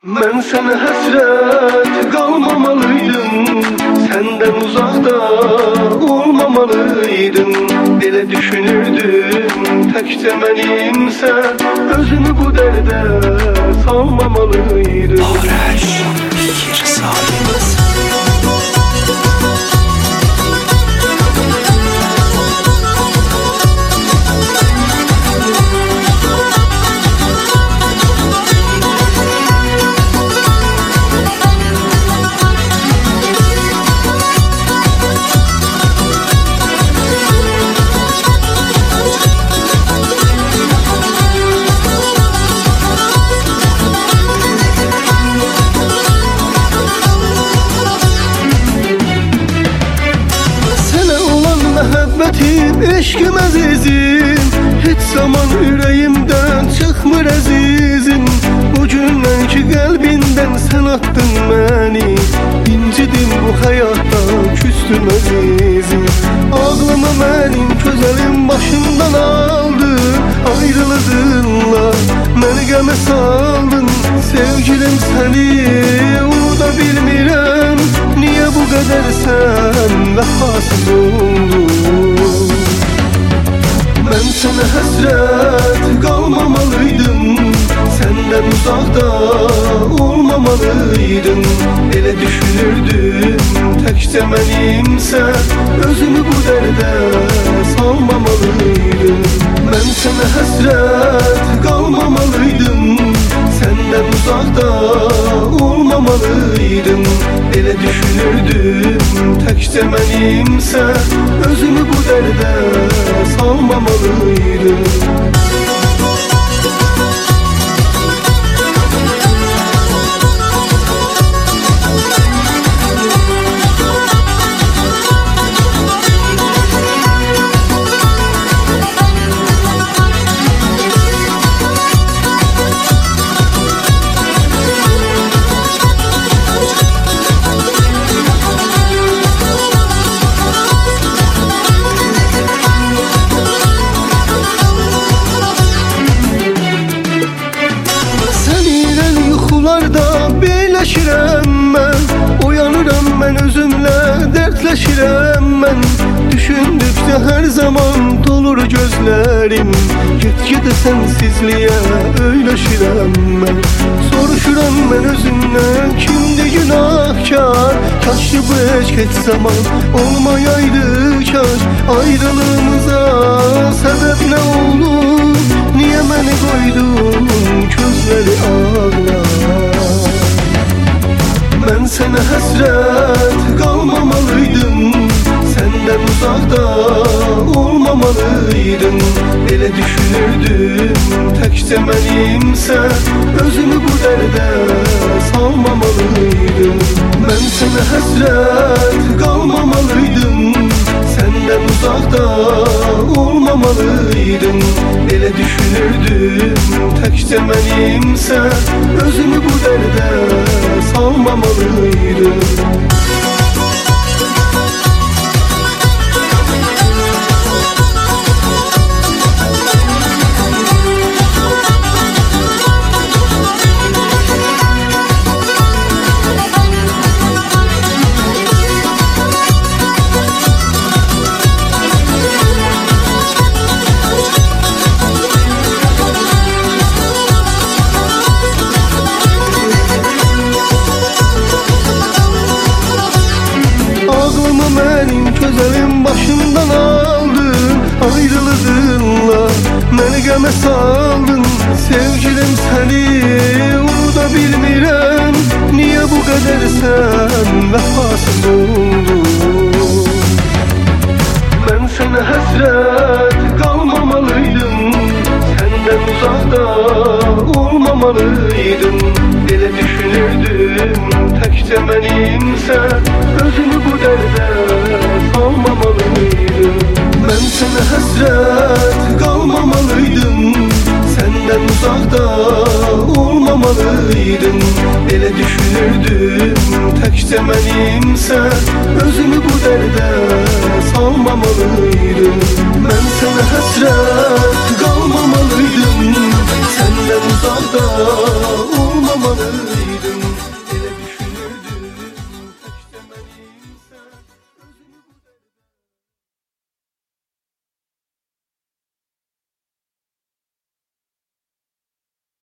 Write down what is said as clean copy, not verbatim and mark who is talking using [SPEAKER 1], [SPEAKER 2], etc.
[SPEAKER 1] Ben sana hasret kalmamalıydım, senden uzakta olmamalıydım. Belə düşünürdüm, təkcə mənimsən, özümü bu dərdə salmamalıydım.
[SPEAKER 2] Avraş, fikir sağlayınız.
[SPEAKER 1] Məhəbbətim, eşqim əzizim, heç zaman ürəyimdən çıxmır əzizim. Bu gündən ki qəlbindən sən atdın məni, incidim bu həyatda, küstüm əzizim. Ağlımı mənim gözəlim başımdan aldın, ayrılığınla məni qəmə saldın. Sevgilim səni unuda bilmirəm, niyə bu qədər sən vəfasız oldun? Ben sana həsrət qalmamalıydım, səndən uzaqda olmamalıydım. Elə düşünürdüm, təkcə mənimsən, özümü bu dərdə salmamalıydım. Ben sana həsrət qalmamalıydım, səndən uzaqda olmamalıydım. Elə düşünürdüm, təkcə mənimsən, özümü bu dərdə salmamalıydım. Birləşirəm mən, uyanıram mən özümlə, dərdləşirəm mən. Düşündükcə hər zaman dolur gözlərim, get-gedə sənsizliyə öyləşirəm mən. Soruşuram mən özümdən, kimdir günahkar? Kaş ki bu eşq heç zaman olmayaydı kaş. Ayrılığımıza səbəb nə olur? Niyə məni qoydun gözləri ağlar? Ben sana həsrət qalmamalıydım, səndən uzaqda olmamalıydım. Elə düşünürdüm, təkcə mənimsən, özümü bu dərdə salmamalıydım. Ben sana həsrət qalmamalıydım, səndən uzaqda olmamalıydım. Elə düşünürdüm, təkcə mənimsən, özümü bu dərdə salmamalıydım. Mənim gözəlim başımdan aldın, ayrılığınla məni qəmə saldın. Sevgilim səni unuda bilmirəm, niyə bu qədər sən vəfasız oldun? Mən sənə həsrət qalmamalıydım, səndən uzaqda olmamalıydım. Elə düşünürdüm, təkcə mənimsən, özümü bu dərdə salmamalıydım. Mən sənə həsrət qalmamalıydım, səndən uzaqda olmamalıydım. Elə düşünürdüm, təkcə mənimsən, özümü bu dərdə salmamalıydım. Mən sənə həsrət qalmamalıydım, səndən uzaqda olmamalıydım.